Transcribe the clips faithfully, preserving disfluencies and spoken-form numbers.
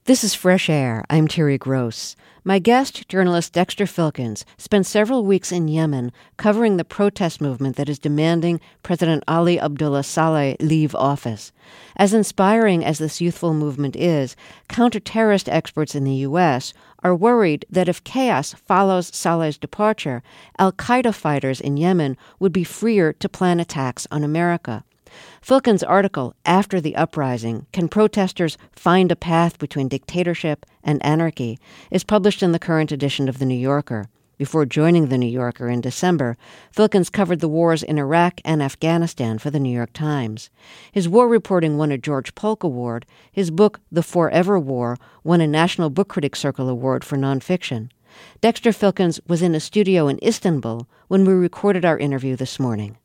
This is Fresh Air. I'm Terry Gross. My guest, journalist Dexter Filkins, spent several weeks in Yemen covering the protest movement that is demanding President Ali Abdullah Saleh leave office. As inspiring as this youthful movement is, counter-terrorist experts in the U S are worried that if chaos follows Saleh's departure, al-Qaeda fighters in Yemen would be freer to plan attacks on America. Filkins' article, After the Uprising, Can Protesters Find a Path Between Dictatorship and Anarchy, is published in the current edition of The New Yorker. Before joining The New Yorker in December, Filkins covered the wars in Iraq and Afghanistan for The New York Times. His war reporting won a George Polk Award. His book, The Forever War, won a National Book Critics Circle Award for nonfiction. Dexter Filkins was in a studio in Istanbul when we recorded our interview this morning.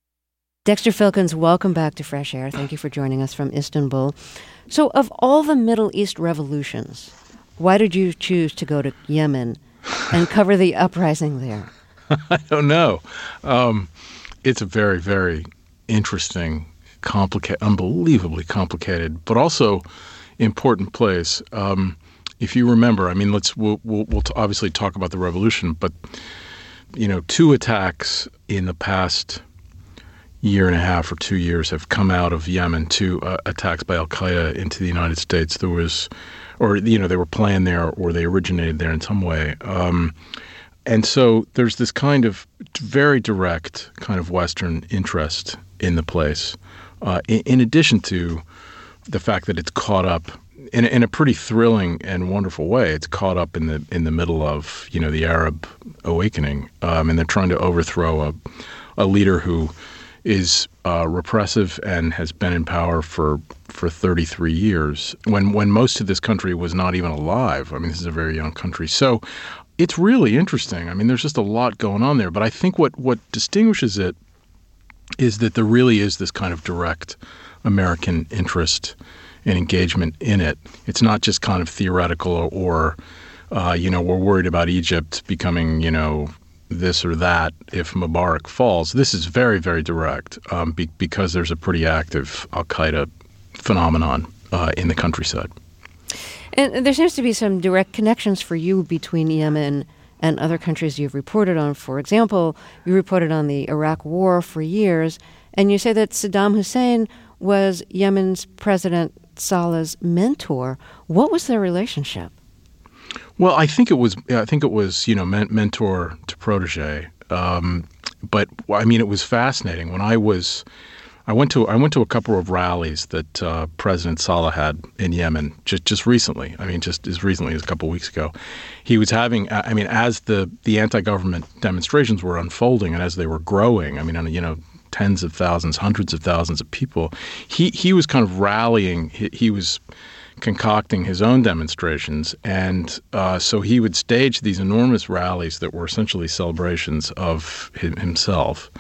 Dexter Filkins, welcome back to Fresh Air. Thank you for joining us from Istanbul. So, of all the Middle East revolutions, why did you choose to go to Yemen and cover the uprising there? I don't know. Um, it's a very, very interesting, complicated, unbelievably complicated, but also important place. Um, if you remember, I mean, let's we'll, we'll, we'll obviously talk about the revolution, but you know, two attacks in the past year and a half or two years have come out of Yemen, two uh, attacks by al-Qaeda into the United States. There was, or, you know, they were planned there or they originated there in some way. Um, and so there's this kind of very direct kind of Western interest in the place, uh, in, in addition to the fact that it's caught up in, in a pretty thrilling and wonderful way. It's caught up in the in the middle of, you know, the Arab awakening, um, and they're trying to overthrow a, a leader who is uh, repressive and has been in power for for thirty-three years, when when most of this country was not even alive. I mean, this is a very young country. So it's really interesting. I mean, there's just a lot going on there. But I think what, what distinguishes it is that there really is this kind of direct American interest and engagement in it. It's not just kind of theoretical or, or uh, you know, we're worried about Egypt becoming, you know, this or that if Mubarak falls. This is very, very direct um, be- because there's a pretty active al-Qaeda phenomenon uh, in the countryside. And there seems to be some direct connections for you between Yemen and other countries you've reported on. For example, you reported on the Iraq War for years, and you say that Saddam Hussein was Yemen's President Saleh's mentor. What was their relationship? Well, I think it was. I think it was, you know, men- mentor to protege. Um, but I mean, it was fascinating. When I was, I went to I went to a couple of rallies that uh, President Saleh had in Yemen just just recently. I mean, just as recently as a couple of weeks ago, he was having. I mean, as the the anti-government demonstrations were unfolding and as they were growing, I mean, you know, tens of thousands, hundreds of thousands of people, he he was kind of rallying. He, he was concocting his own demonstrations. And uh, so he would stage these enormous rallies that were essentially celebrations of him, himself.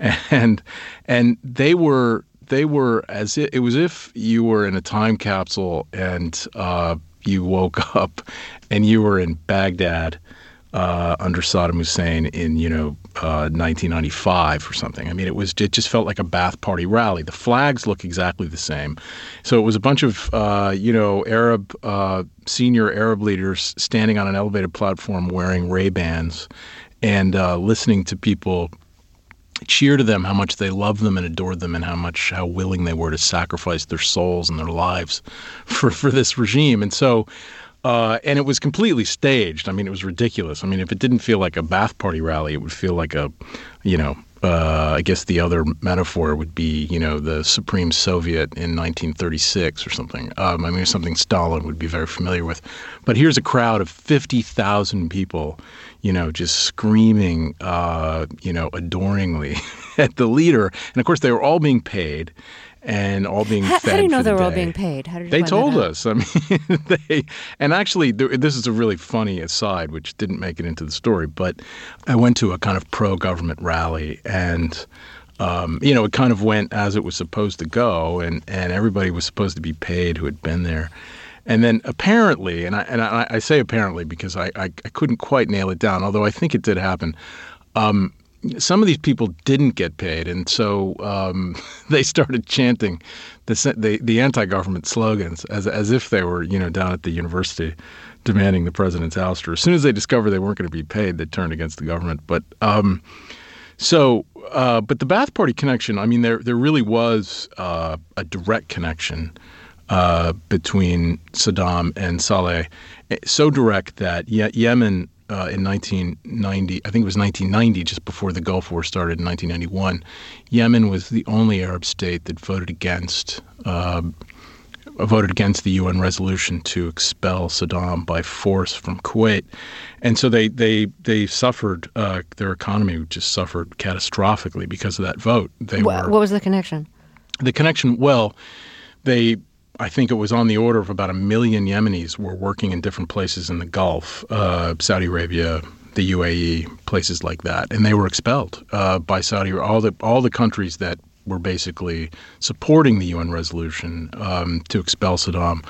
And and they were they were as it, it was if you were in a time capsule and uh, you woke up and you were in Baghdad uh, under Saddam Hussein in, you know, uh, nineteen ninety-five or something. I mean, it was it just felt like a Ba'ath Party rally. The flags look exactly the same. So it was a bunch of, uh, you know, Arab, uh, senior Arab leaders standing on an elevated platform wearing Ray-Bans and uh, listening to people cheer to them how much they loved them and adored them and how much, how willing they were to sacrifice their souls and their lives for, for this regime. And so Uh, and it was completely staged. I mean, it was ridiculous. I mean, if it didn't feel like a Ba'ath Party rally, it would feel like a, you know, uh, I guess the other metaphor would be, you know, the Supreme Soviet in nineteen thirty-six or something. Um, I mean, something Stalin would be very familiar with. But here's a crowd of fifty thousand people, you know, just screaming, uh, you know, adoringly at the leader. And of course, they were all being paid. And all being how, fed how do you know for the they were all day. being paid? How did you They find told that out? us. I mean, they and actually, this is a really funny aside, which didn't make it into the story. But I went to a kind of pro-government rally, and um, you know, it kind of went as it was supposed to go, and and everybody was supposed to be paid who had been there. And then apparently, and I and I, I say apparently because I, I I couldn't quite nail it down, although I think it did happen. Um, some of these people didn't get paid, and so um, they started chanting the, the the anti-government slogans as as if they were, you know, down at the university demanding the president's ouster. As soon as they discovered they weren't going to be paid, they turned against the government. But um, so, uh, but the Ba'ath Party connection, I mean, there there really was uh, a direct connection uh, between Saddam and Saleh, so direct that Ye- Yemen. Uh, in nineteen ninety, I think it was nineteen ninety, just before the Gulf War started in nineteen ninety-one, Yemen was the only Arab state that voted against uh, voted against the U N resolution to expel Saddam by force from Kuwait, and so they they they suffered. Uh, their economy just suffered catastrophically because of that vote. They what, were what was the connection? The connection. Well, they. I think it was on the order of about a million Yemenis were working in different places in the Gulf, uh, Saudi Arabia, the U A E, places like that, and they were expelled uh, by Saudi. All the all the countries that were basically supporting the U N resolution um, to expel Saddam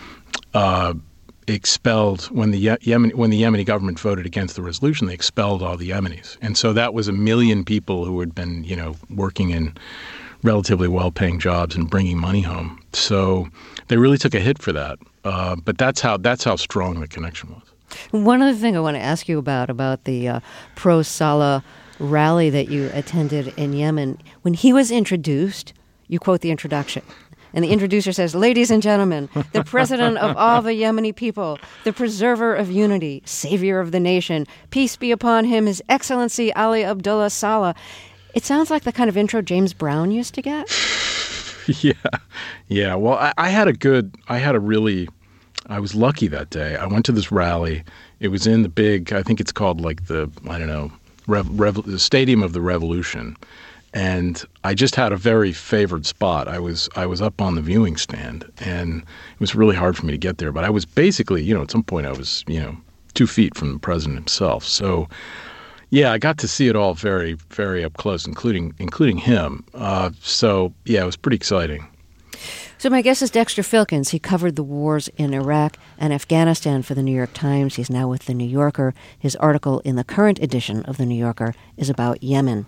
uh, expelled when the Ye- Yemen when the Yemeni government voted against the resolution. They expelled all the Yemenis, and so that was a million people who had been, you know, working in relatively well-paying jobs and bringing money home. So they really took a hit for that. Uh, but that's how that's how strong the connection was. One other thing I want to ask you about, about the uh, pro-Salah rally that you attended in Yemen. When he was introduced, you quote the introduction. And the introducer says, "Ladies and gentlemen, the president of all the Yemeni people, the preserver of unity, savior of the nation, peace be upon him, His Excellency Ali Abdullah Saleh." It sounds like the kind of intro James Brown used to get. Yeah. Yeah. Well, I, I had a good, I had a really, I was lucky that day. I went to this rally. It was in the big, I think it's called like the, I don't know, Rev, Rev, the Stadium of the Revolution. And I just had a very favored spot. I was I was up on the viewing stand, and it was really hard for me to get there. But I was basically, you know, at some point I was, you know, two feet from the president himself. So, yeah, I got to see it all very, very up close, including including him. Uh, so, yeah, it was pretty exciting. So my guest is Dexter Filkins. He covered the wars in Iraq and Afghanistan for the New York Times. He's now with the New Yorker. His article in the current edition of the New Yorker is about Yemen.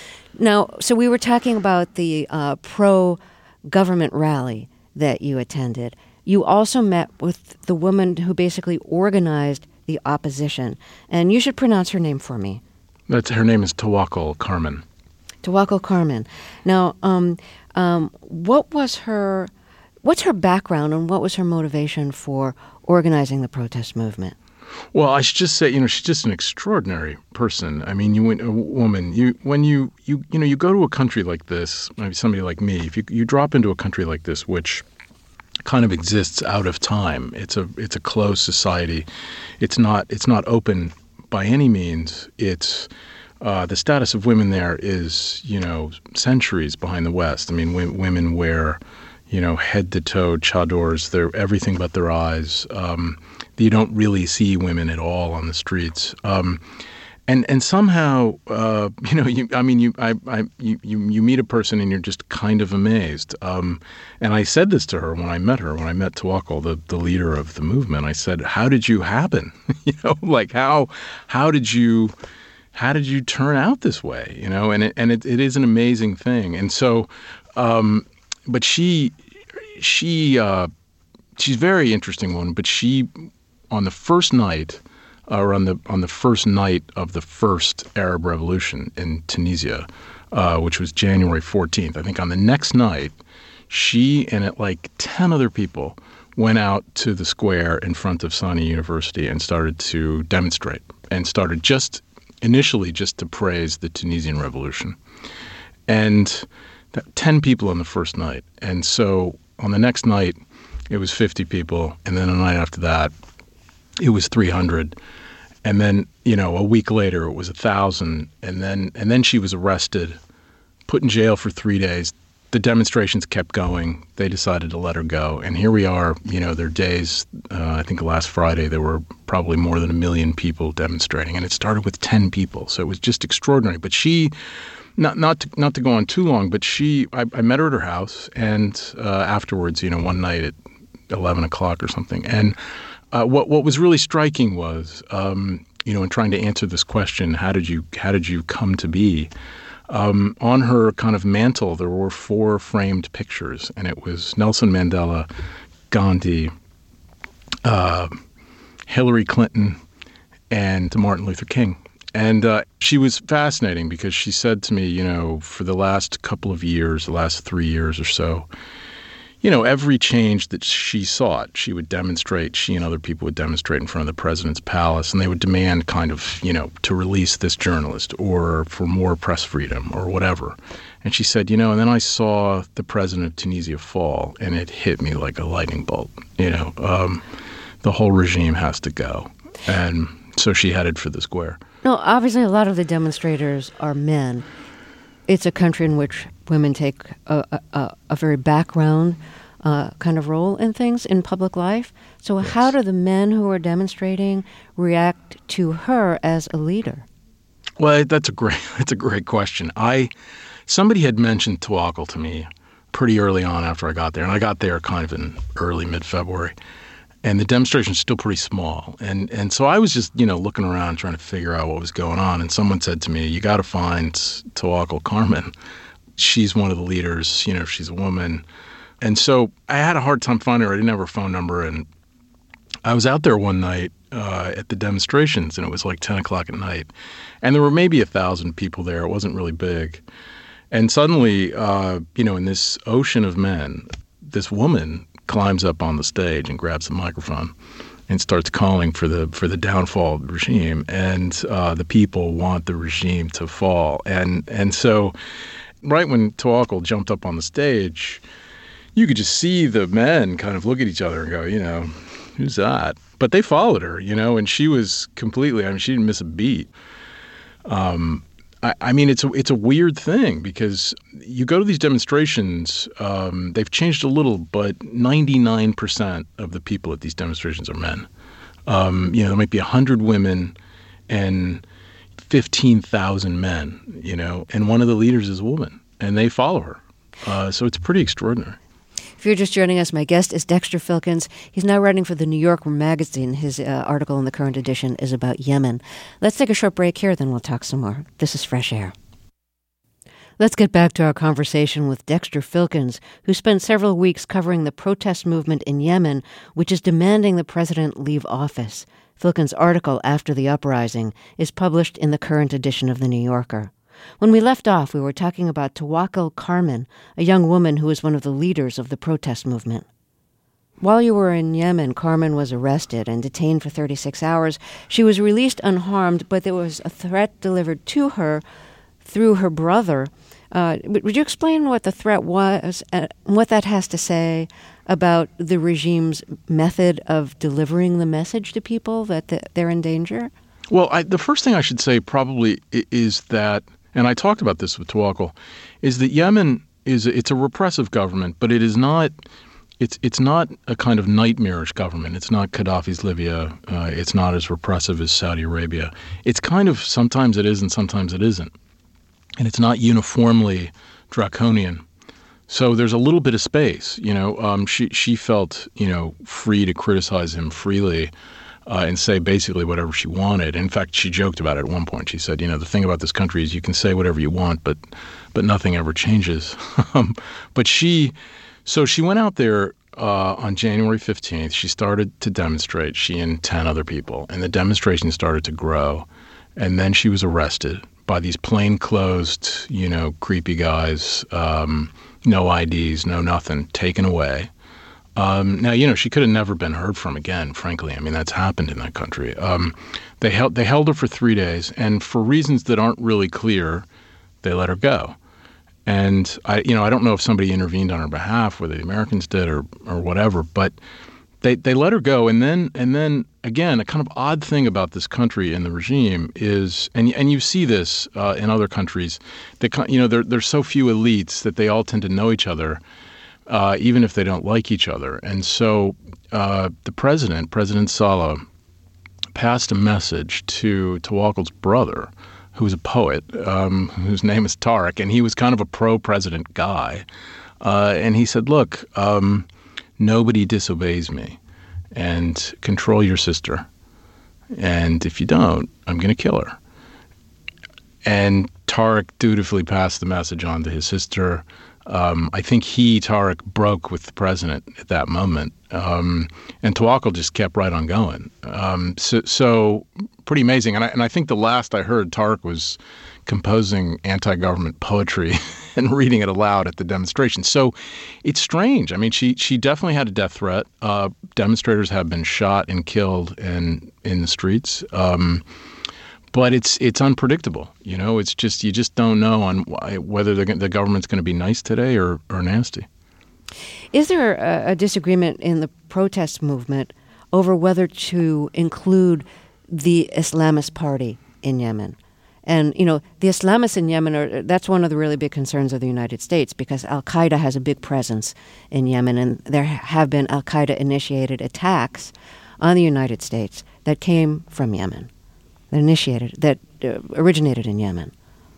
Now, so we were talking about the uh, pro-government rally that you attended. You also met with the woman who basically organized the opposition. And you should pronounce her name for me. That's, her name is Tawakkol Karman. Tawakkol Karman. Now, um, um, what was her, what's her background and what was her motivation for organizing the protest movement? Well, I should just say, you know, she's just an extraordinary person. I mean, you went a woman. You when you you you know you go to a country like this, maybe somebody like me. If you you drop into a country like this, which kind of exists out of time, it's a it's a closed society. It's not it's not open by any means. It's uh, the status of women there is, you know, centuries behind the West. I mean, w- women wear, you know, head to toe chadors. They're everything but their eyes. Um, You don't really see women at all on the streets, um, and and somehow uh, you know you I mean you I, I you, you you meet a person and you're just kind of amazed. Um, and I said this to her when I met her when I met Tawakkol, the the leader of the movement. I said, "How did you happen? you know, like how how did you how did you turn out this way? You know?" And it, and it, it is an amazing thing. And so, um, but she she uh, she's a very interesting one. But she. On the first night, or on the on the first night of the first Arab Revolution in Tunisia, uh, which was January fourteenth, I think on the next night, she and it, like ten other people went out to the square in front of Sani University and started to demonstrate, and started just initially just to praise the Tunisian Revolution, and that, ten people on the first night, and so on the next night, it was fifty people, and then the night after that, it was three hundred, and then, you know, a week later it was a thousand, and then and then she was arrested, put in jail for three days. The demonstrations kept going. They decided to let her go, and here we are. You know, there are days. Uh, I think last Friday there were probably more than a million people demonstrating, and it started with ten people, so it was just extraordinary. But she, not not to, not to go on too long, but she, I, I met her at her house, and uh, afterwards, you know, one night at eleven o'clock or something, and. Uh, what what was really striking was um, you know, in trying to answer this question, how did you how did you come to be? Um, on her kind of mantle, there were four framed pictures, and it was Nelson Mandela, Gandhi, uh, Hillary Clinton, and Martin Luther King. And uh, she was fascinating because she said to me, you know, for the last couple of years, the last three years or so, you know, every change that she sought, she would demonstrate, she and other people would demonstrate in front of the president's palace, and they would demand kind of, you know, to release this journalist or for more press freedom or whatever. And she said, you know, and then I saw the president of Tunisia fall, and it hit me like a lightning bolt. You know, um, the whole regime has to go. And so she headed for the square. No, obviously a lot of the demonstrators are men. It's a country in which women take a, a, a very background uh, kind of role in things in public life. So yes. How do the men who are demonstrating react to her as a leader? Well, that's a great that's a great question. I somebody had mentioned Tawakkol to me pretty early on after I got there, and I got there kind of in early mid-February. And the demonstration's still pretty small. And and so I was just, you know, looking around trying to figure out what was going on. And someone said to me, you got to find Tawakkol Karman. She's one of the leaders, you know, she's a woman. And so I had a hard time finding her. I didn't have her phone number. And I was out there one night uh, at the demonstrations, and it was like ten o'clock at night. And there were maybe a thousand people there. It wasn't really big. And suddenly, uh, you know, in this ocean of men, this woman climbs up on the stage and grabs the microphone and starts calling for the for the downfall of the regime, and uh, the people want the regime to fall. And and so, right when Tawakkol jumped up on the stage, you could just see the men kind of look at each other and go, you know, who's that? But they followed her, you know, and she was completely. I mean, she didn't miss a beat. Um, I, I mean, it's a it's a weird thing because you go to these demonstrations, um, they've changed a little, but ninety-nine percent of the people at these demonstrations are men. Um, you know, there might be one hundred women and fifteen thousand men, you know, and one of the leaders is a woman, and they follow her. Uh, so it's pretty extraordinary. If you're just joining us, my guest is Dexter Filkins. He's now writing for the New Yorker magazine. His uh, article in the current edition is about Yemen. Let's take a short break here, then we'll talk some more. This is Fresh Air. Let's get back to our conversation with Dexter Filkins, who spent several weeks covering the protest movement in Yemen, which is demanding the president leave office. Filkins' article, After the Uprising, is published in the current edition of the New Yorker. When we left off, we were talking about Tawakkol Karman, a young woman who was one of the leaders of the protest movement. While you were in Yemen, Karman was arrested and detained for thirty-six hours. She was released unharmed, but there was a threat delivered to her through her brother. Uh, would you explain what the threat was and what that has to say about the regime's method of delivering the message to people that they're in danger? Well, I, the first thing I should say probably is that, and I talked about this with Tawakkol, is that Yemen is it's a repressive government, but it is not it's it's not a kind of nightmarish government. It's not Gaddafi's Libya. Uh, it's not as repressive as Saudi Arabia. It's kind of sometimes it is and sometimes it isn't, and it's not uniformly draconian. So there's a little bit of space. You know, um, she she felt you know free to criticize him freely. Uh, and say basically whatever she wanted. In fact, she joked about it at one point. She said, you know, the thing about this country is you can say whatever you want, but but nothing ever changes. um, but she, so she went out there uh, on January fifteenth. She started to demonstrate, she and ten other people, and the demonstration started to grow. And then she was arrested by these plainclothes, you know, creepy guys, um, no I Ds, no nothing, taken away. Um, now, you know, she could have never been heard from again, frankly. I mean, that's happened in that country. Um, they held they held her for three days, and for reasons that aren't really clear, they let her go. And, I, you know, I don't know if somebody intervened on her behalf, whether the Americans did or or whatever, but they, they let her go. And then, and then again, a kind of odd thing about this country and the regime is, and and you see this uh, in other countries, that, you know, there, there's so few elites that they all tend to know each other. Uh, even if they don't like each other. And so uh, the president, President Saleh, passed a message to Tawakkol's brother, who's a poet, um, whose name is Tariq, and he was kind of a pro-president guy. Uh, and he said, look, um, nobody disobeys me, and control your sister. and if you don't, I'm going to kill her. And Tariq dutifully passed the message on to his sister. Um, I think he, Tariq, broke with the president at that moment. Um, and Tawakkol just kept right on going. Um, so, so pretty amazing. And I, and I think the last I heard, Tariq was composing anti-government poetry and reading it aloud at the demonstration. So it's strange. I mean, she she definitely had a death threat. Uh, demonstrators have been shot and killed in, in the streets. Um But it's it's unpredictable, you know. It's just you just don't know on why, whether the, the government's going to be nice today or, or nasty. Is there a, a disagreement in the protest movement over whether to include the Islamist Party in Yemen? And, you know, the Islamists in Yemen, are that's one of the really big concerns of the United States, because al-Qaeda has a big presence in Yemen, and there have been al-Qaeda-initiated attacks on the United States that came from Yemen. That initiated, that uh, originated in Yemen.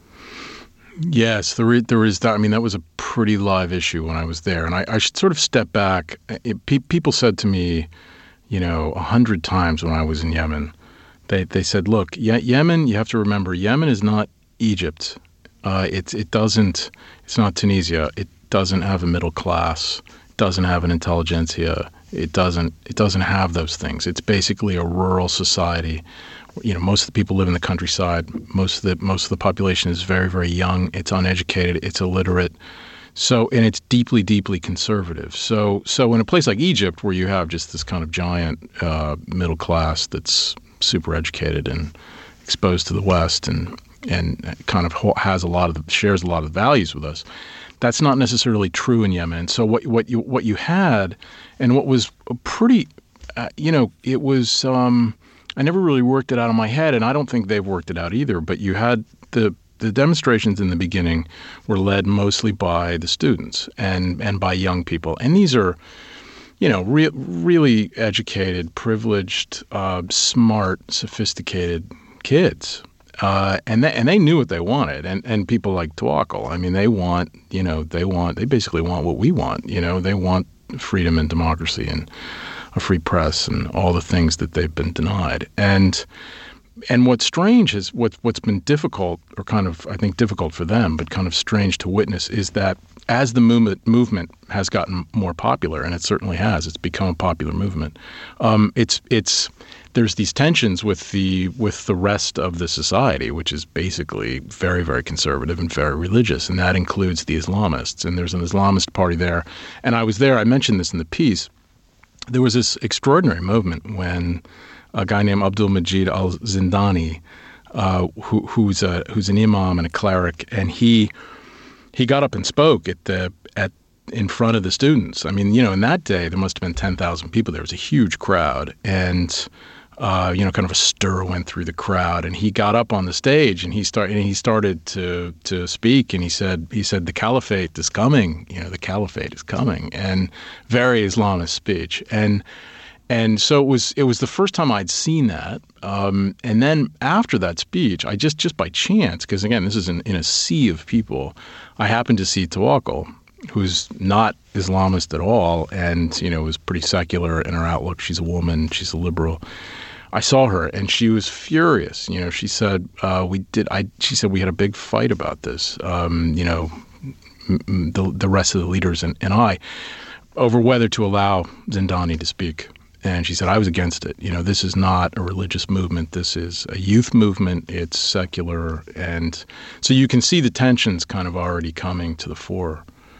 Yes, there, there is that. I mean, that was a pretty live issue when I was there. And I, I should sort of step back. It, pe- people said to me, you know, a hundred times when I was in Yemen, they they said, look, Ye- Yemen, you have to remember, Yemen is not Egypt. Uh, it, it doesn't, it's not Tunisia. It doesn't have a middle class. It doesn't have an intelligentsia. It doesn't, it doesn't have those things. It's basically a rural society. You know, most of the people live in the countryside. Most of the most of the population is very, very young. It's uneducated. It's illiterate. So, and it's deeply, deeply conservative. So, so in a place like Egypt, where you have just this kind of giant uh, middle class that's super educated and exposed to the West, and and kind of has a lot of the, shares a lot of the values with us, that's not necessarily true in Yemen. So, what what you what you had, and what was a pretty, uh, you know, it was. Um, I never really worked it out in my head, and I don't think they've worked it out either. But you had the the demonstrations in the beginning were led mostly by the students and, and by young people. And these are, you know, re- really educated, privileged, uh, smart, sophisticated kids. Uh, and, they, and they knew what they wanted. And, and people like Tawakkol, I mean, they want, you know, they want, they basically want what we want. You know, they want freedom and democracy and a free press and all the things that they've been denied. And and what's strange is what what's been difficult, or kind of I think difficult for them, but kind of strange to witness, is that as the movement movement has gotten more popular, and it certainly has, it's become a popular movement. Um, it's it's there's these tensions with the with the rest of the society, which is basically very, very conservative and very religious, and that includes the Islamists. And there's an Islamist party there, and I was there. I mentioned this in the piece. There was this extraordinary movement when a guy named Abdul Majid al-Zindani, uh, who, who's a who's an imam and a cleric, and he he got up and spoke at the at in front of the students. I mean, you know, in that day there must have been ten thousand people. There was a huge crowd, and uh, you know, kind of a stir went through the crowd. And he got up on the stage and he started and he started to to speak, and he said he said the caliphate is coming. You know, the caliphate is coming, and very Islamist speech. And And so it was it was the first time I'd seen that. Um, and then after that speech, I just, just by chance, because again, this is in, in a sea of people, I happened to see Tawakkol, who's not Islamist at all, and, you know, was pretty secular in her outlook. She's a woman, she's a liberal. I saw her, and she was furious. You know, she said, uh, we did, I, she said, we had a big fight about this, um, you know, m- the, the rest of the leaders and, and I, over whether to allow Zindani to speak. And she said, I was against it. You know, this is not a religious movement. This is a youth movement. It's secular. And so you can see the tensions kind of already coming to the fore.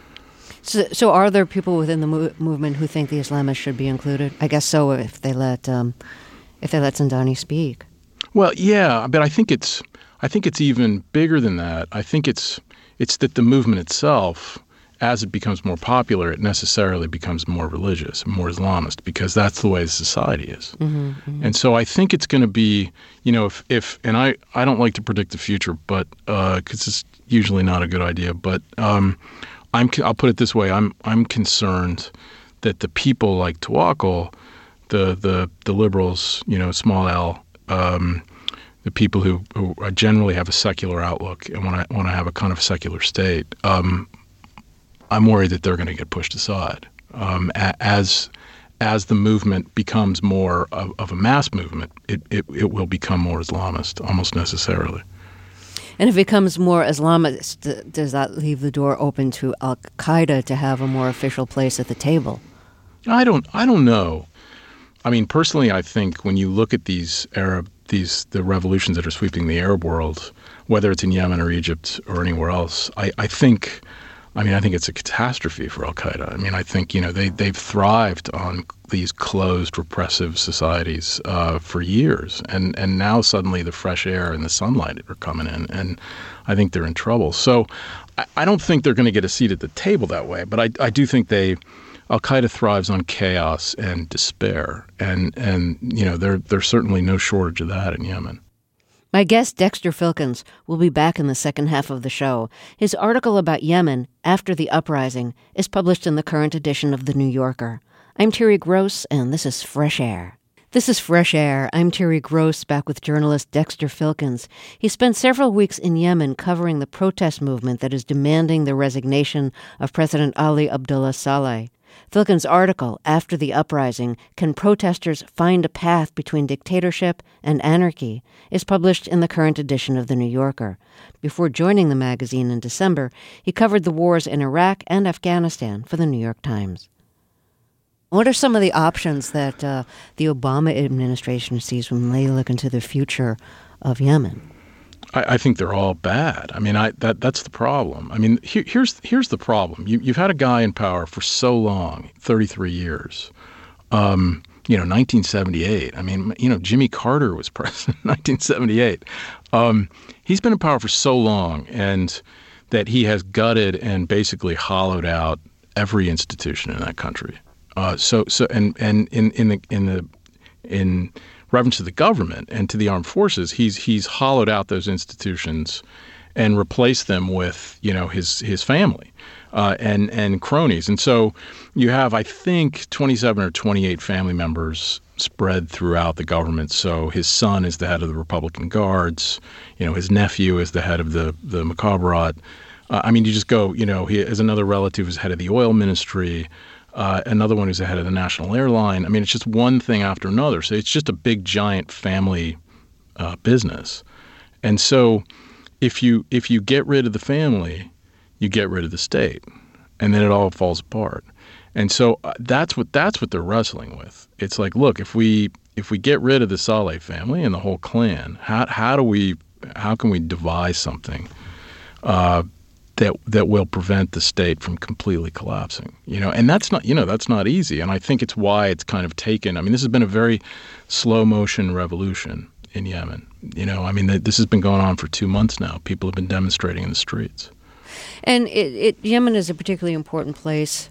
So, so are there people within the mo- movement who think the Islamists should be included? I guess so, if they let um, if they let Zindani speak. Well, yeah, but I think it's I think it's even bigger than that. I think it's it's that the movement itself, as it becomes more popular, it necessarily becomes more religious, more Islamist, because that's the way society is. Mm-hmm, mm-hmm. And so I think it's going to be, you know, if, if and I, I don't like to predict the future, but because uh, it's usually not a good idea, but um, I'm I'll put it this way: I'm I'm concerned that the people like Tawakkol, the the the liberals, you know, small L, um, the people who, who generally have a secular outlook and want to want to have a kind of secular state. Um, I'm worried that they're going to get pushed aside um, as as the movement becomes more of, of a mass movement, it, it, it will become more Islamist, almost necessarily. And if it becomes more Islamist, does that leave the door open to al-Qaeda to have a more official place at the table? I don't I don't know. I mean, personally, I think when you look at these Arab, these the revolutions that are sweeping the Arab world, whether it's in Yemen or Egypt or anywhere else, I, I think, I mean, I think it's a catastrophe for al-Qaeda. I mean, I think, you know, they, they've thrived on these closed, repressive societies uh, for years. And, and now suddenly the fresh air and the sunlight are coming in, and I think they're in trouble. So I, I don't think they're going to get a seat at the table that way, but I, I do think they... Al-Qaeda thrives on chaos and despair, and, and you know, there, there's certainly no shortage of that in Yemen. My guest, Dexter Filkins, will be back in the second half of the show. His article about Yemen after the uprising is published in the current edition of The New Yorker. I'm Terry Gross, and this is Fresh Air. This is Fresh Air. I'm Terry Gross, back with journalist Dexter Filkins. He spent several weeks in Yemen covering the protest movement that is demanding the resignation of President Ali Abdullah Saleh. Filkins' article, After the Uprising, Can Protesters Find a Path Between Dictatorship and Anarchy?, is published in the current edition of The New Yorker. Before joining the magazine in December, he covered the wars in Iraq and Afghanistan for the New York Times. What are some of the options that uh, the Obama administration sees when they look into the future of Yemen? I, I think they're all bad. I mean, I that that's the problem. I mean, here, here's here's the problem. You, you've had a guy in power for so long, thirty-three years. Um, you know, nineteen seventy-eight. I mean, you know, Jimmy Carter was president in nineteen seventy-eight. Um, he's been in power for so long, and that he has gutted and basically hollowed out every institution in that country. Uh, so so and and in in the in the in reference to the government and to the armed forces, he's he's hollowed out those institutions and replaced them with, you know, his his family uh, and and cronies. And so you have, I think, twenty-seven or twenty-eight family members spread throughout the government. So his son is the head of the Republican Guards. You know, his nephew is the head of the the Mukhabarat. Uh, I mean, you just go, you know, he has another relative who's head of the oil ministry. Uh, another one who's the head of the national airline. I mean, it's just one thing after another. So it's just a big, giant family uh, business. And so if you if you get rid of the family, you get rid of the state, and then it all falls apart. And so uh, that's what that's what they're wrestling with. It's like, look, if we if we get rid of the Saleh family and the whole clan, how how do we how can we devise something Uh, that that will prevent the state from completely collapsing, you know, and that's not, you know, that's not easy. And I think it's why it's kind of taken. I mean, this has been a very slow motion revolution in Yemen. You know, I mean, this has been going on for two months now. People have been demonstrating in the streets. And it, it, Yemen is a particularly important place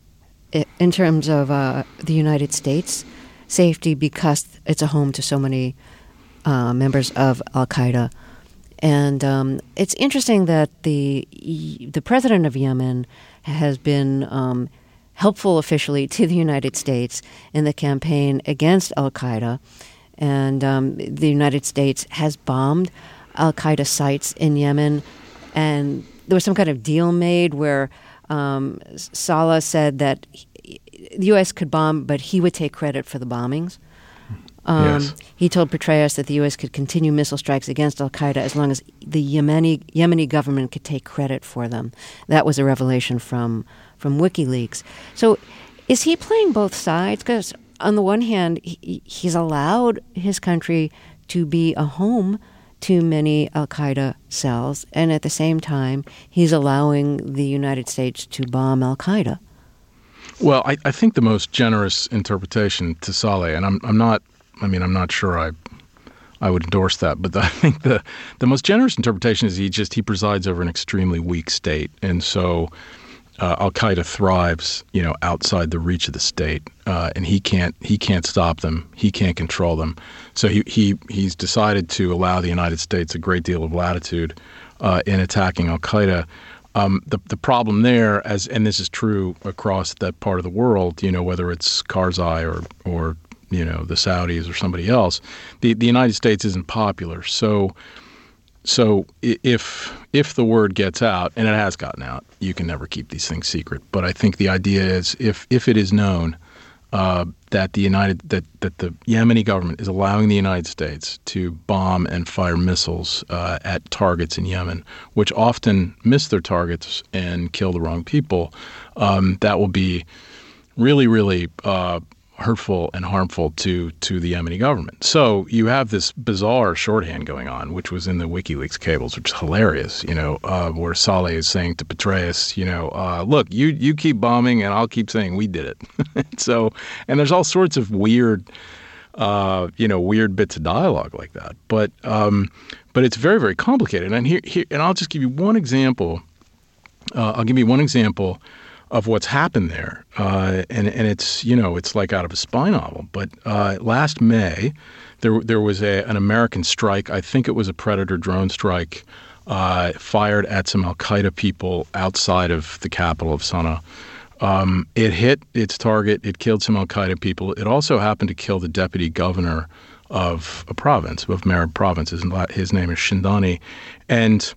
in terms of uh, the United States safety because it's a home to so many uh, members of al-Qaeda. And um, it's interesting that the the president of Yemen has been um, helpful officially to the United States in the campaign against al-Qaeda. And um, the United States has bombed al-Qaeda sites in Yemen. And there was some kind of deal made where um, Saleh said that he, the U S could bomb, but he would take credit for the bombings. Um, yes. He told Petraeus that the U S could continue missile strikes against al-Qaeda as long as the Yemeni Yemeni government could take credit for them. That was a revelation from from WikiLeaks. So is he playing both sides? Because on the one hand, he, he's allowed his country to be a home to many al-Qaeda cells, and at the same time, he's allowing the United States to bomb al-Qaeda. Well, I, I think the most generous interpretation to Saleh, and I'm I'm not I mean, I'm not sure I I would endorse that, but the, I think the, the most generous interpretation is he just he presides over an extremely weak state. And so uh, al-Qaeda thrives, you know, outside the reach of the state, uh, and he can't he can't stop them. He can't control them. So he, he he's decided to allow the United States a great deal of latitude uh, in attacking al-Qaeda. Um, the the problem there, as and this is true across that part of the world, you know, whether it's Karzai or or you know, the Saudis or somebody else, the, the United States isn't popular. So so if if the word gets out, and it has gotten out, you can never keep these things secret. But I think the idea is if if it is known uh, that the United that, that the Yemeni government is allowing the United States to bomb and fire missiles uh, at targets in Yemen, which often miss their targets and kill the wrong people, um, that will be really, really uh, hurtful and harmful to to the Yemeni government. So you have this bizarre shorthand going on, which was in the WikiLeaks cables, which is hilarious, you know, uh, where Saleh is saying to Petraeus, you know, uh, look, you you keep bombing and I'll keep saying we did it. So, and there's all sorts of weird, uh, you know, weird bits of dialogue like that. But um, but it's very, very complicated. And here, here and I'll just give you one example. Uh, I'll give you one example of what's happened there. Uh, and, and it's, you know, it's like out of a spy novel. But uh, last May, there there was a, an American strike. I think it was a Predator drone strike uh, fired at some al-Qaeda people outside of the capital of Sana'a. Um, it hit its target. It killed some al-Qaeda people. It also happened to kill the deputy governor of a province, of Marib province. His, his name is Shindani. And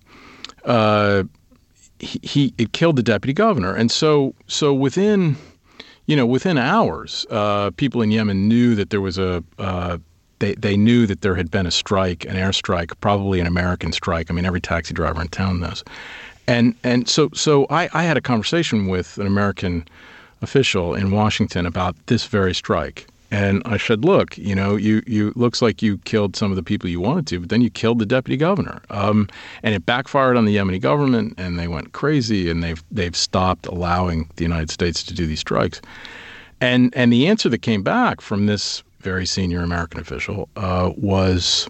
uh He, he it killed the deputy governor, and so so within, you know, within hours, uh, people in Yemen knew that there was a uh, they they knew that there had been a strike, an airstrike, probably an American strike. I mean, every taxi driver in town knows, and and so so I, I had a conversation with an American official in Washington about this very strike. And I said, look, you know, you you looks like you killed some of the people you wanted to, but then you killed the deputy governor. Um, and it backfired on the Yemeni government, and they went crazy, and they've they've stopped allowing the United States to do these strikes. And and the answer that came back from this very senior American official uh, was,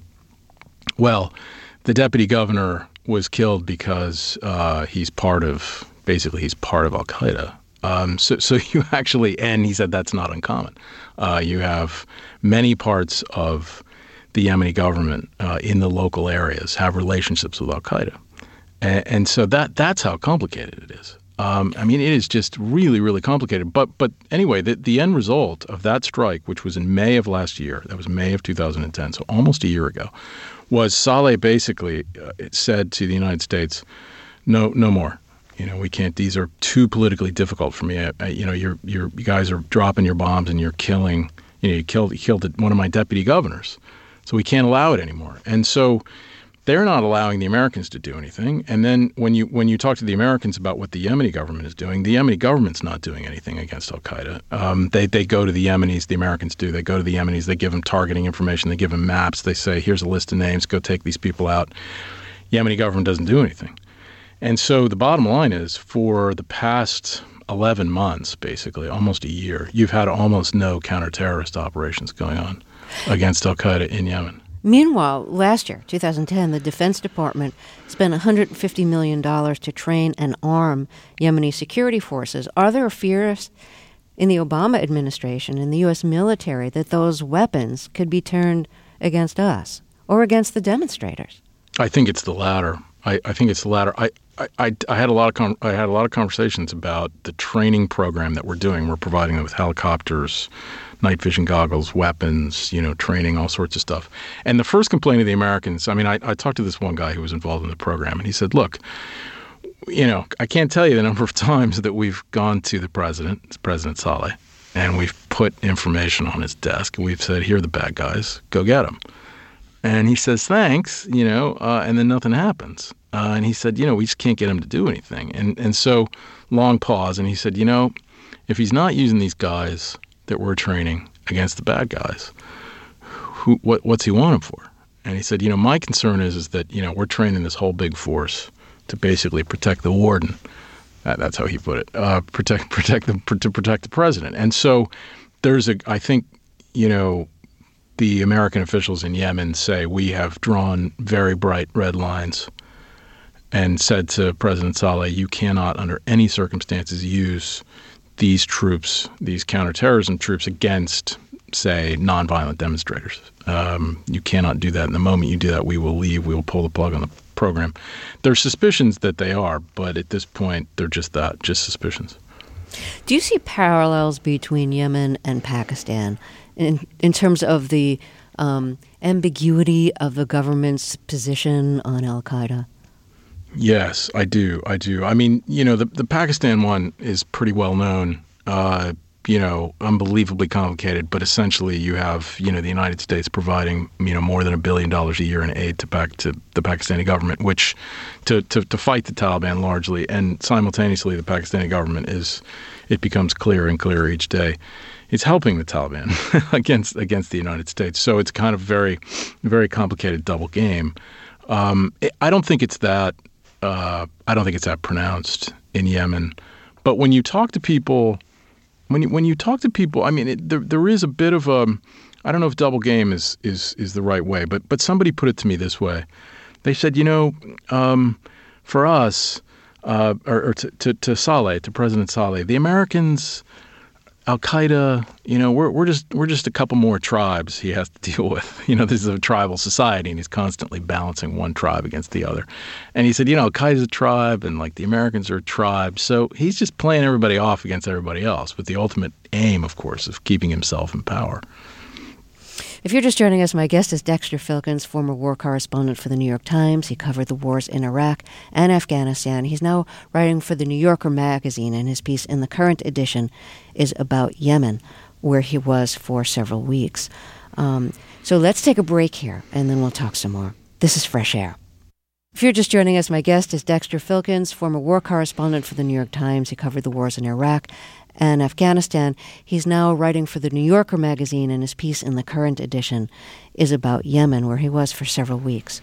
well, the deputy governor was killed because uh, he's part of, basically he's part of al-Qaeda. Um, so, so you actually, and he said that's not uncommon. Uh, you have many parts of the Yemeni government uh, in the local areas have relationships with al-Qaeda. And, and so that that's how complicated it is. Um, I mean, it is just really, really complicated. But but anyway, the, the end result of that strike, which was in May of last year, that was May of two thousand ten, so almost a year ago, was Saleh basically uh, said to the United States, no, no more. You know, we can't. These are too politically difficult for me. I, I, you know, you're, you're, you guys are dropping your bombs and you're killing. You know, you killed, you killed one of my deputy governors, so we can't allow it anymore. And so they're not allowing the Americans to do anything. And then when you when you talk to the Americans about what the Yemeni government is doing, the Yemeni government's not doing anything against al-Qaeda. Um, they they go to the Yemenis. The Americans do. They go to the Yemenis. They give them targeting information. They give them maps. They say, here's a list of names. Go take these people out. Yemeni government doesn't do anything. And so the bottom line is, for the past eleven months, basically, almost a year, you've had almost no counterterrorist operations going on against al-Qaeda in Yemen. Meanwhile, last year, two thousand ten, the Defense Department spent one hundred fifty million dollars to train and arm Yemeni security forces. Are there fears in the Obama administration, in the U S military, that those weapons could be turned against us or against the demonstrators? I think it's the latter. I, I think it's the latter. I, I, I had a lot of com- I had a lot of conversations about the training program that we're doing. We're providing them with helicopters, night vision goggles, weapons, you know, training, all sorts of stuff. And the first complaint of the Americans, I mean, I, I talked to this one guy who was involved in the program, and he said, look, you know, I can't tell you the number of times that we've gone to the president, President Saleh, and we've put information on his desk, and we've said, here are the bad guys, go get them. And he says, thanks, you know, uh, and then nothing happens. Uh, and he said, you know, we just can't get him to do anything. And and so, long pause, and he said, you know, if he's not using these guys that we're training against the bad guys, who what what's he want them for? And he said, you know, my concern is is that, you know, we're training this whole big force to basically protect the warden. That, that's how he put it. Uh, protect protect the to protect the president. And so, there's a I think, you know, the American officials in Yemen say we have drawn very bright red lines and said to President Saleh, you cannot under any circumstances use these troops, these counterterrorism troops, against, say, nonviolent demonstrators. Um, you cannot do that. And the moment you do that, we will leave. We will pull the plug on the program. There's suspicions that they are, but at this point, they're just that, just suspicions. Do you see parallels between Yemen and Pakistan in in terms of the um, ambiguity of the government's position on al-Qaeda? Yes, I do. I do. I mean, you know, the, the Pakistan one is pretty well known uh, you know, unbelievably complicated, but essentially you have, you know, the United States providing, you know, more than a billion dollars a year in aid to, Pac- to the Pakistani government, which to, to, to fight the Taliban largely. And simultaneously, the Pakistani government is, it becomes clearer and clearer each day, it's helping the Taliban against against the United States. So it's kind of very, very complicated double game. Um, I don't think it's that, uh, I don't think it's that pronounced in Yemen. But when you talk to people, When you, when you talk to people, I mean, it, there there is a bit of a, I don't know if double game is is is the right way, but but somebody put it to me this way. They said, you know, um, for us, uh, or, or to, to to Saleh, to President Saleh, the Americans, Al Qaeda, you know, we're we're just we're just a couple more tribes he has to deal with. You know, this is a tribal society, and he's constantly balancing one tribe against the other. And he said, you know, Al Qaeda's a tribe, and like the Americans are a tribe, so he's just playing everybody off against everybody else, with the ultimate aim, of course, of keeping himself in power. If you're just joining us, my guest is Dexter Filkins, former war correspondent for the New York Times. He covered the wars in Iraq and Afghanistan. He's now writing for the New Yorker magazine, and his piece in the current edition is about Yemen, where he was for several weeks. Um, so let's take a break here, and then we'll talk some more. This is Fresh Air. If you're just joining us, my guest is Dexter Filkins, former war correspondent for the New York Times. He covered the wars in Iraq and Afghanistan. He's now writing for the New Yorker magazine, and his piece in the current edition is about Yemen, where he was for several weeks.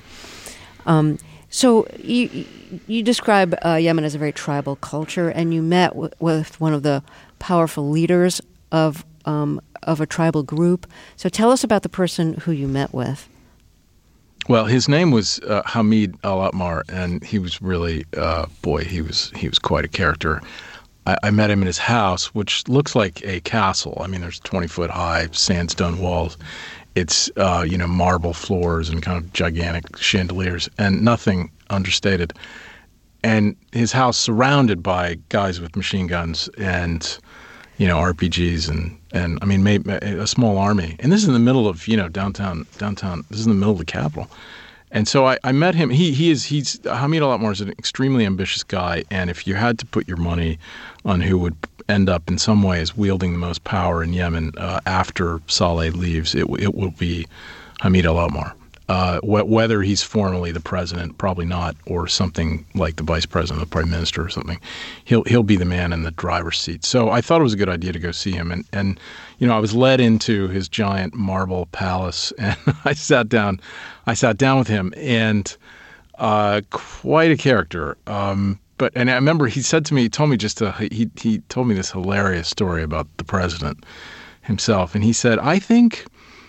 Um, so you you describe uh, Yemen as a very tribal culture, and you met w- with one of the powerful leaders of um, of a tribal group. So tell us about the person who you met with. Well, his name was uh, Hamid Al-Atmar, and he was really, uh, boy, he was he was quite a character. I, I met him in his house, which looks like a castle. I mean, there's twenty-foot high sandstone walls. It's, uh, you know, marble floors and kind of gigantic chandeliers, and nothing understated. And his house surrounded by guys with machine guns and, you know, R P Gs and, and I mean, maybe a small army. And this is in the middle of, you know, downtown, downtown, this is in the middle of the capital. And so I, I met him. He he is, he's, Hamid Al-Atmar is an extremely ambitious guy. And if you had to put your money on who would end up in some ways wielding the most power in Yemen uh, after Saleh leaves, it, it will be Hamid Al-Atmar. Uh, wh- whether he's formally the president, probably not, or something like the vice president, the prime minister or something, he'll he'll be the man in the driver's seat. So I thought it was a good idea to go see him. And, and you know, I was led into his giant marble palace, and I sat down. I sat down with him, and uh, quite a character. Um, but and I remember he said to me, he told me just a, he he told me this hilarious story about the president himself, and he said, I think.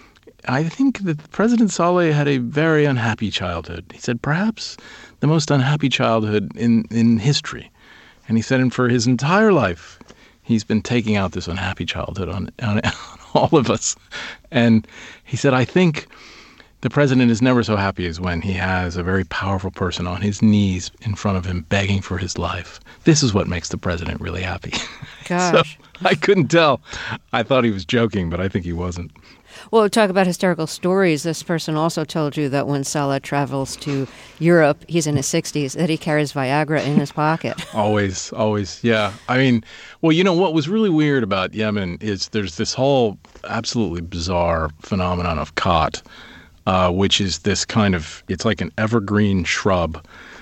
I think that President Saleh had a very unhappy childhood. He said, perhaps the most unhappy childhood in, in history. And he said, and for his entire life, he's been taking out this unhappy childhood on, on, on all of us. And he said, I think the president is never so happy as when he has a very powerful person on his knees in front of him begging for his life. This is what makes the president really happy. Gosh. So I couldn't tell. I thought he was joking, but I think he wasn't. Well, talk about historical stories. This person also told you that when Saleh travels to Europe, he's in his sixties, that he carries Viagra in his pocket. Always, always, yeah. I mean, well, you know, what was really weird about Yemen is there's this whole absolutely bizarre phenomenon of khat, uh, which is this kind of, it's like an evergreen shrub.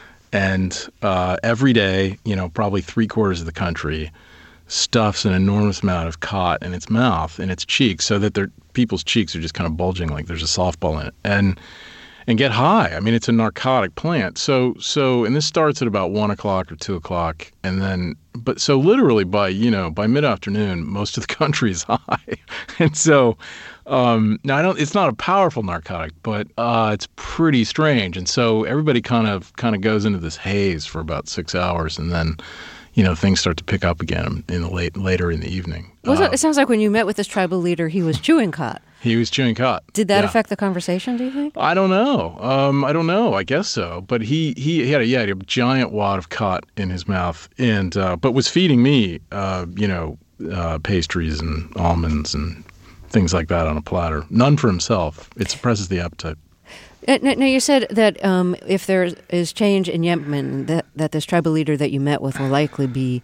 And uh, every day, you know, probably three quarters of the country stuffs an enormous amount of khat in its mouth and its cheeks, so that their people's cheeks are just kind of bulging like there's a softball in it, and and get high. I mean, it's a narcotic plant. So so and this starts at about one o'clock or two o'clock, and then but so literally by you know by mid afternoon, most of the country is high, and so um, now I don't. It's not a powerful narcotic, but uh, it's pretty strange, and so everybody kind of kind of goes into this haze for about six hours, and then. You know, things start to pick up again in the late later in the evening. Well, uh, it sounds like when you met with this tribal leader, he was chewing khat. He was chewing khat. Did that yeah. affect the conversation, do you think? I don't know. Um, I don't know. I guess so. But he, he, he had a yeah, he had a giant wad of khat in his mouth, and uh, but was feeding me, uh, you know, uh, pastries and almonds and things like that on a platter. None for himself. It suppresses the appetite. Now, you said that um, if there is change in Yemen, that, that this tribal leader that you met with will likely be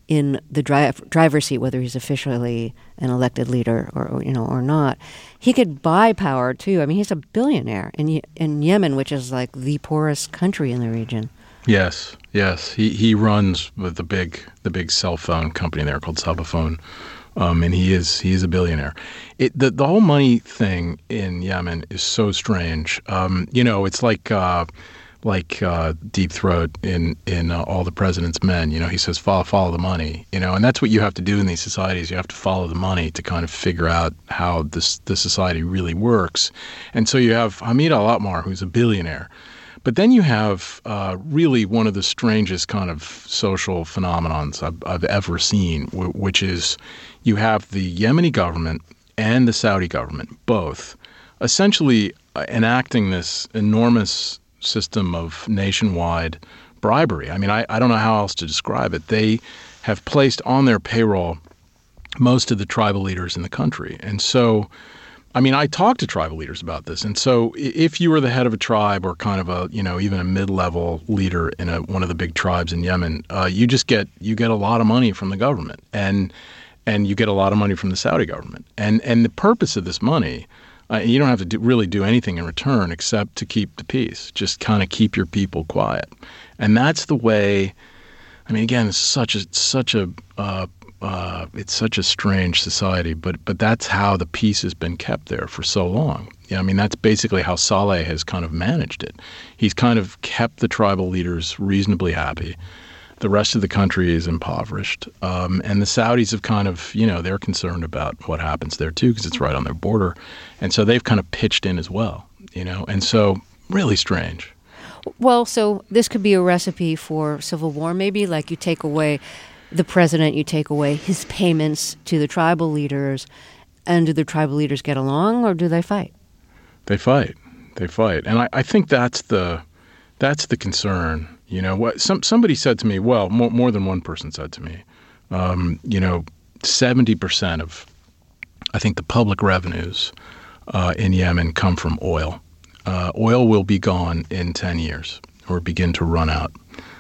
in the drive, driver's seat, whether he's officially an elected leader or, or you know or not. He could buy power too. I mean, he's a billionaire in in Yemen, which is like the poorest country in the region. Yes, yes. He he runs with the big the big cell phone company there called Sabafone, um, and he is he is a billionaire. It the the whole money thing in Yemen is so strange. Um, you know, it's like. Uh, like uh, Deep Throat in in uh, All the President's Men. You know, he says, follow, follow the money, you know, and that's what you have to do in these societies. You have to follow the money to kind of figure out how this, this society really works. And so you have Hamid al-Atmar, who's a billionaire. But then you have uh, really one of the strangest kind of social phenomenons I've, I've ever seen, w- which is you have the Yemeni government and the Saudi government, both, essentially uh, enacting this enormous system of nationwide bribery. I mean, I, I don't know how else to describe it. They have placed on their payroll most of the tribal leaders in the country. And so, I mean, I talked to tribal leaders about this. And so if you were the head of a tribe or kind of a, you know, even a mid-level leader in a, one of the big tribes in Yemen, uh, you just get, you get a lot of money from the government and, and you get a lot of money from the Saudi government. And, and the purpose of this money, Uh, you don't have to do, really do anything in return except to keep the peace, just kind of keep your people quiet. And that's the way, I mean, again, it's such a, such a, uh, uh, it's such a strange society, but but that's how the peace has been kept there for so long. Yeah, I mean, that's basically how Saleh has kind of managed it. He's kind of kept the tribal leaders reasonably happy. The rest of the country is impoverished. Um, and the Saudis have kind of, you know, they're concerned about what happens there, too, because it's right on their border. And so they've kind of pitched in as well, you know, and so really strange. Well, so this could be a recipe for civil war, maybe, like you take away the president, you take away his payments to the tribal leaders. And do the tribal leaders get along or do they fight? They fight. They fight. And I, I think that's the that's the concern. You know, what some somebody said to me, well, more, more than one person said to me, um, you know, seventy percent of, I think, the public revenues uh, in Yemen come from oil. Uh, oil will be gone in ten years or begin to run out.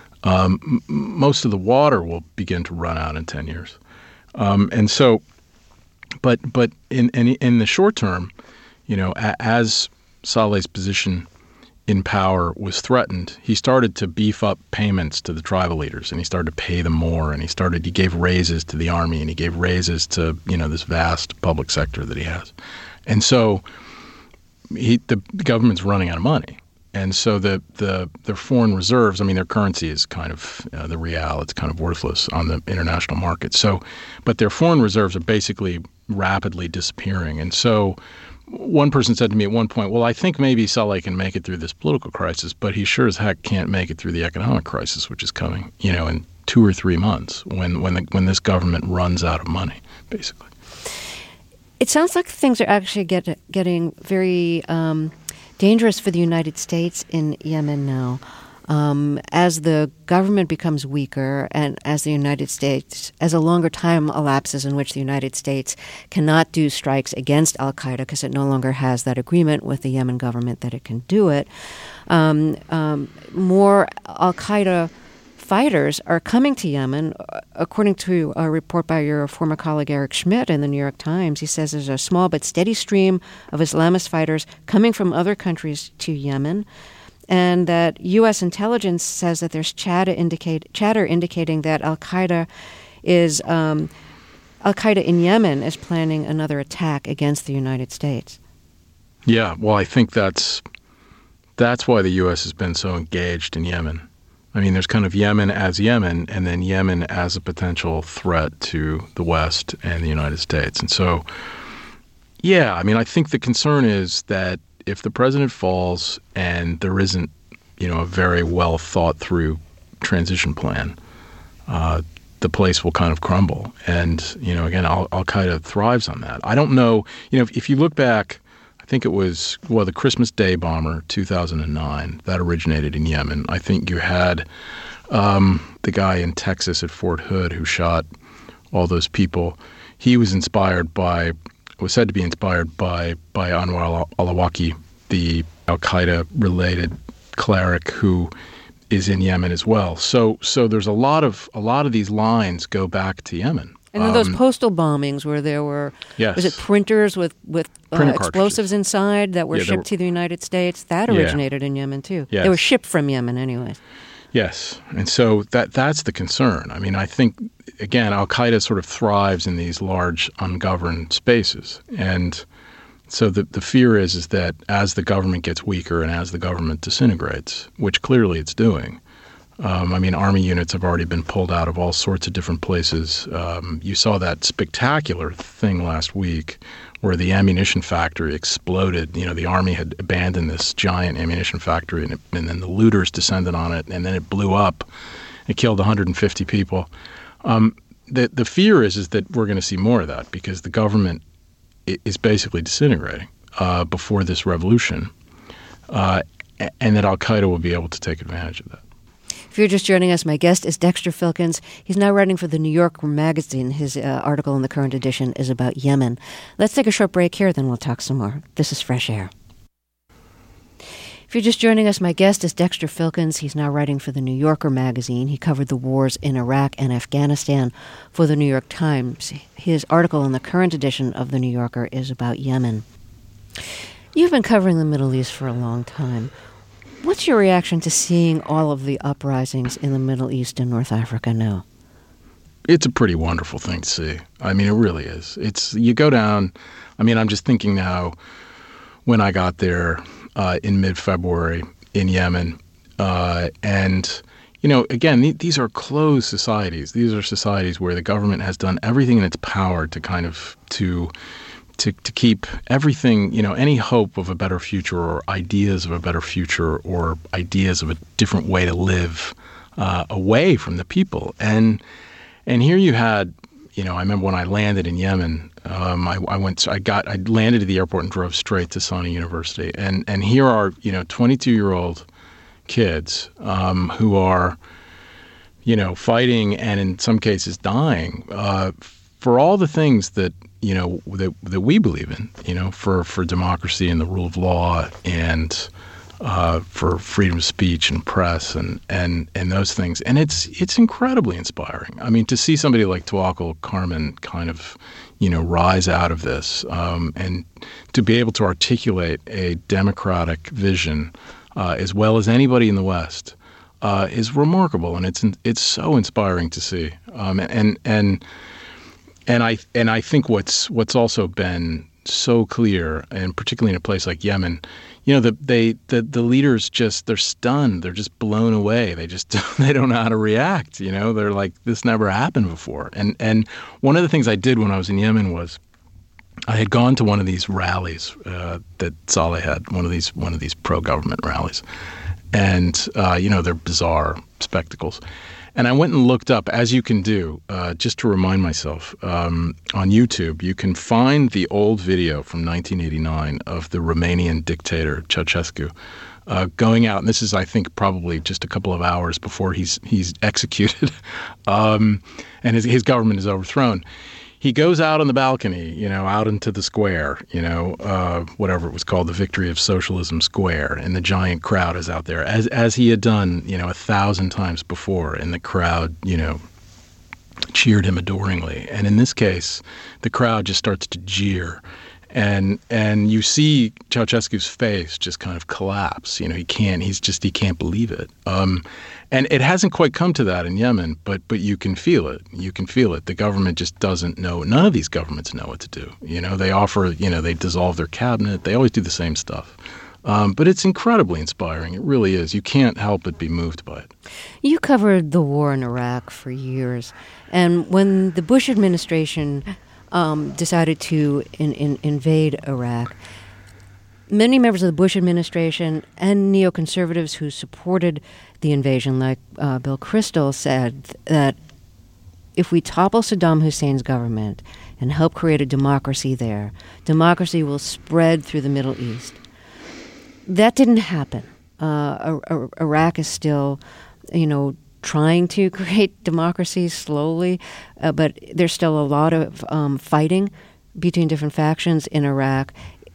Um, m- most of the water will begin to run out in ten years. Um, and so, but but in, in in the short term, you know, a, as Saleh's position in power was threatened, he started to beef up payments to the tribal leaders, and he started to pay them more, and he started he gave raises to the army, and he gave raises to, you know, this vast public sector that he has. And so he the government's running out of money. And so the the their foreign reserves, I mean, their currency is kind of uh, the rial, it's kind of worthless on the international market. So, but their foreign reserves are basically rapidly disappearing. And so one person said to me at one point, well, I think maybe Saleh can make it through this political crisis, but he sure as heck can't make it through the economic crisis, which is coming, you know, in two or three months when when the, when this government runs out of money, basically. It sounds like things are actually get, getting very um, dangerous for the United States in Yemen now. Um, as the government becomes weaker and as the United States, as a longer time elapses in which the United States cannot do strikes against al-Qaeda because it no longer has that agreement with the Yemen government that it can do it, um, um, more al-Qaeda fighters are coming to Yemen. According to a report by your former colleague Eric Schmidt in the New York Times, he says there's a small but steady stream of Islamist fighters coming from other countries to Yemen, and that U S intelligence says that there's chatter, indicate, chatter indicating that al-Qaeda is um, al-Qaeda in Yemen is planning another attack against the United States. Yeah, well, I think that's that's why the U S has been so engaged in Yemen. I mean, there's kind of Yemen as Yemen, and then Yemen as a potential threat to the West and the United States. And so, yeah, I mean, I think the concern is that if the president falls and there isn't, you know, a very well thought through transition plan, uh, the place will kind of crumble. And, you know, again, Al- Al-Qaeda thrives on that. I don't know, you know, if, if you look back, I think it was, well, the Christmas Day bomber, two thousand nine, that originated in Yemen. I think you had um, the guy in Texas at Fort Hood who shot all those people. He was inspired by, was said to be inspired by, by Anwar al-Awlaki, the al-Qaeda-related cleric who is in Yemen as well. So so there's a lot of a lot of these lines go back to Yemen. And then um, those postal bombings where there were, yes. was it printers with, with uh, explosives inside that were yeah, shipped were, to the United States? That originated yeah. in Yemen, too. Yes. They were shipped from Yemen anyways. Yes. And so that that's the concern. I mean, I think, again, al-Qaeda sort of thrives in these large, ungoverned spaces. And so the, the fear is, is that as the government gets weaker and as the government disintegrates, which clearly it's doing, Um, I mean, Army units have already been pulled out of all sorts of different places. Um, you saw that spectacular thing last week where the ammunition factory exploded. You know, the Army had abandoned this giant ammunition factory, and, it, and then the looters descended on it, and then it blew up. It killed one hundred fifty people. Um, the, the fear is, is that we're going to see more of that because the government is basically disintegrating uh, before this revolution, uh, and that al-Qaeda will be able to take advantage of that. If you're just joining us, my guest is Dexter Filkins. He's now writing for the New Yorker magazine. His uh, article in the current edition is about Yemen. Let's take a short break here, then we'll talk some more. This is Fresh Air. If you're just joining us, my guest is Dexter Filkins. He's now writing for the New Yorker magazine. He covered the wars in Iraq and Afghanistan for the New York Times. His article in the current edition of the New Yorker is about Yemen. You've been covering the Middle East for a long time. What's your reaction to seeing all of the uprisings in the Middle East and North Africa now? It's a pretty wonderful thing to see. I mean, it really is. It's you go down. I mean, I'm just thinking now when I got there uh, in mid-February in Yemen, uh, and you know, again, th- these are closed societies. These are societies where the government has done everything in its power to kind of to. To, to keep everything, you know, any hope of a better future or ideas of a better future or ideas of a different way to live uh, away from the people. And and here you had, you know, I remember when I landed in Yemen, um, I, I went, I got, I landed at the airport and drove straight to Sani University. And and here are, you know, twenty-two-year-old kids um, who are, you know, fighting and in some cases dying uh, for all the things that, you know, that that we believe in, you know, for, for democracy and the rule of law and uh, for freedom of speech and press and, and, and those things. And it's it's incredibly inspiring. I mean, to see somebody like Tawakkol Karman kind of, you know, rise out of this um, and to be able to articulate a democratic vision uh, as well as anybody in the West uh, is remarkable. And it's it's so inspiring to see. Um, and and And I and I think what's what's also been so clear, and particularly in a place like Yemen, you know, the they the, the leaders just they're stunned, they're just blown away. They just they don't know how to react. You know, they're like, this never happened before. And and one of the things I did when I was in Yemen was I had gone to one of these rallies uh, that Saleh had, one of these one of these pro-government rallies, and uh, you know, they're bizarre spectacles. And I went and looked up, as you can do, uh, just to remind myself, um, on YouTube, you can find the old video from nineteen eighty-nine of the Romanian dictator, Ceausescu, uh, going out. And this is, I think, probably just a couple of hours before he's he's executed um, and his, his government is overthrown. He goes out on the balcony, you know, out into the square, you know, uh, whatever it was called, the Victory of Socialism Square, and the giant crowd is out there, as as he had done, you know, a thousand times before, and the crowd, you know, cheered him adoringly. And in this case, the crowd just starts to jeer, and and you see Ceausescu's face just kind of collapse. You know, he can't, he's just, he can't believe it. Um, And it hasn't quite come to that in Yemen, but but you can feel it. You can feel it. The government just doesn't know. None of these governments know what to do. You know, they offer, you know, they dissolve their cabinet. They always do the same stuff. Um, but it's incredibly inspiring. It really is. You can't help but be moved by it. You covered the war in Iraq for years. And when the Bush administration um, decided to in, in, invade Iraq, many members of the Bush administration and neoconservatives who supported the invasion, like uh, Bill Kristol, said that if we topple Saddam Hussein's government and help create a democracy there, democracy will spread through the Middle East. That didn't happen. Uh, Iraq is still, you know, trying to create democracy slowly, uh, but there's still a lot of um, fighting between different factions in Iraq.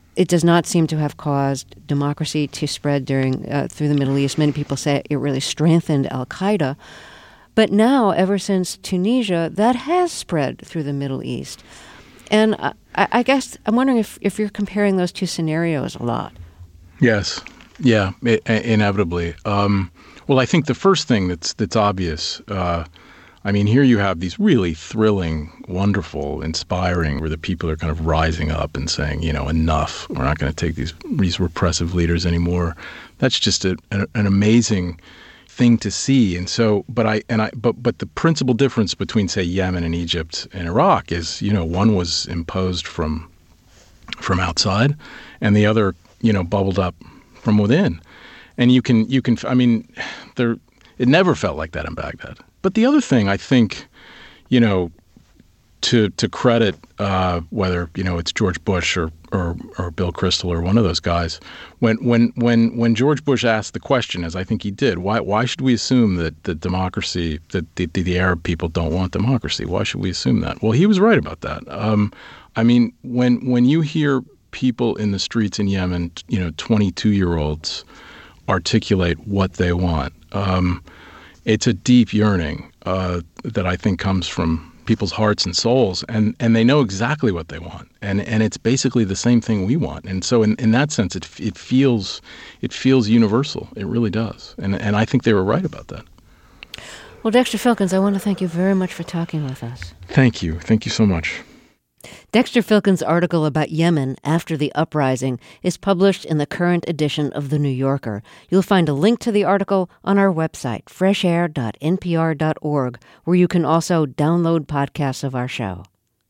it does not seem to have caused democracy to spread during uh, through the Middle East. Many people say it really strengthened al-Qaeda. But now, ever since Tunisia, that has spread through the Middle East. And I, I guess I'm wondering if, if you're comparing those two scenarios a lot. Yes. Yeah, I- inevitably. Um, well, I think the first thing that's that's obvious, uh, I mean, here you have these really thrilling, wonderful, inspiring, where the people are kind of rising up and saying, you know, enough. We're not going to take these, these repressive leaders anymore. That's just a, an, an amazing thing to see. And so, but I and I, but but the principal difference between, say, Yemen and Egypt and Iraq is, you know, one was imposed from from outside, and the other, you know, bubbled up from within. And you can you can I mean, there it never felt like that in Baghdad. But the other thing, I think, you know, to to credit uh, whether, you know, it's George Bush or, or or Bill Kristol or one of those guys, when when when when George Bush asked the question, as I think he did, why why should we assume that the democracy, that the, the Arab people don't want democracy? Why should we assume that? Well, he was right about that. Um, I mean, when when you hear people in the streets in Yemen, you know, twenty-two-year-olds articulate what they want, um, it's a deep yearning uh, that I think comes from people's hearts and souls, and, and they know exactly what they want, and and it's basically the same thing we want. And so, in, in that sense, it it feels it feels universal. It really does, and and I think they were right about that. Well, Dexter Filkins, I want to thank you very much for talking with us. Thank you, thank you so much. Dexter Filkins' article about Yemen after the uprising is published in the current edition of The New Yorker. You'll find a link to the article on our website, fresh air dot n p r dot org, where you can also download podcasts of our show.